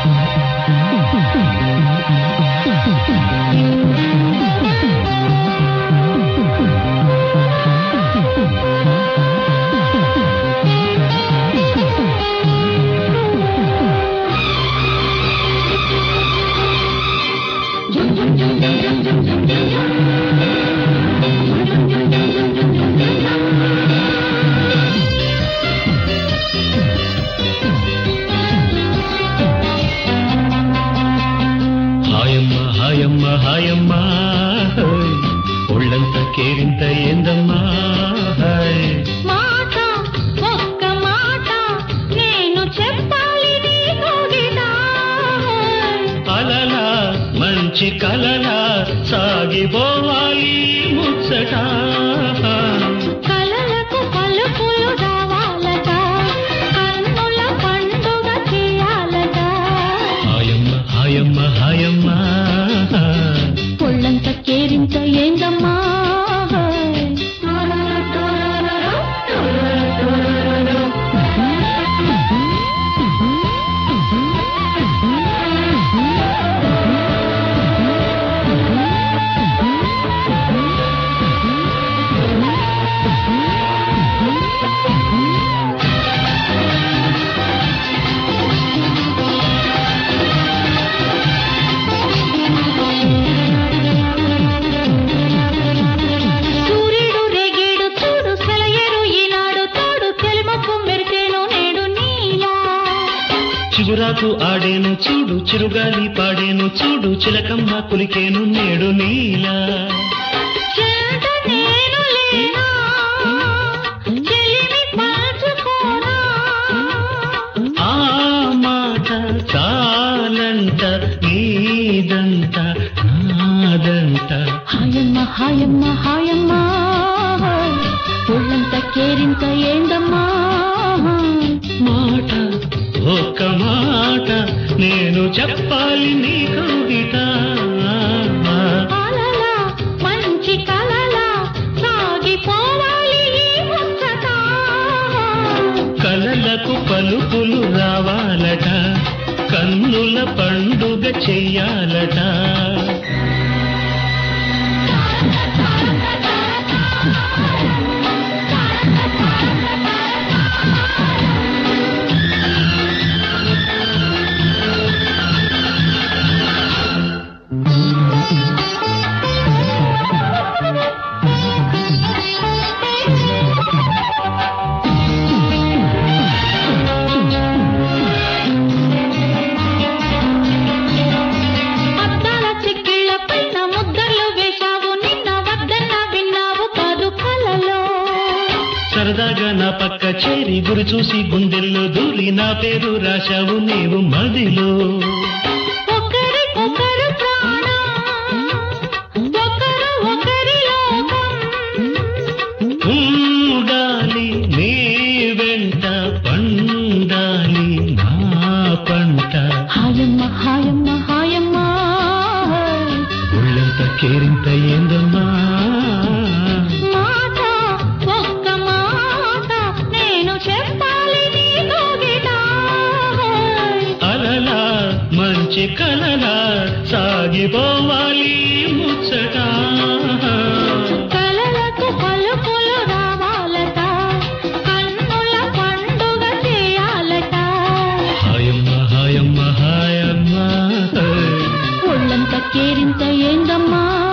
హాయమ్మా ఒళ్ళంత కేరింత ఏందమ్మా మాట ఒక్క మాట నేను చెప్పాలి నీకోగిదా అలలా మంచి కలలా సాగిపోవాలి ముచ్చట కలలకు పలుకులు రావాలట కన్నుల పండుగ చేయాలట హాయమ్మా హాయమ్మా ఒళ్ళంత కేరింత ఏందమ్మా చిగురాకు ఆడేను చూడు చిరుగాలి పాడేను చూడు చిలకమ్మ కులికేను నేడు నీలా ఆ మాట చాలంట నీదంట నాదంట హాయమ్మ హాయమ్మ హాయమ్మ ఒళ్ళంత కేరింత ఏందమ్మా మాట ఒక్క మాట నేను చెప్పాలి నీకు మంచి కలలా సాగిపోవాలి కలలకు పలుకులు రావాలట కన్నుల పండుగ చెయ్యాలట సరదాగా నా పక్క చేరి గురి చూసి గుండెల్లో దూరి నా పేరు రాశావు నీవు మదిలో ఉండాలి నీ వెంట పండాలి నా పంట హాయమ్మ హాయమ్మ హాయమ్మ ఒళ్ళంత కేరింత ఏందమ్మా మంచి కలలా సాగిపోవాలి ముచ్చట కలలకు పలుకులు రావాలట కన్నుల పండుగ చేయాలట హాయమ్మ ఒళ్ళంత కేరింత ఏందమ్మా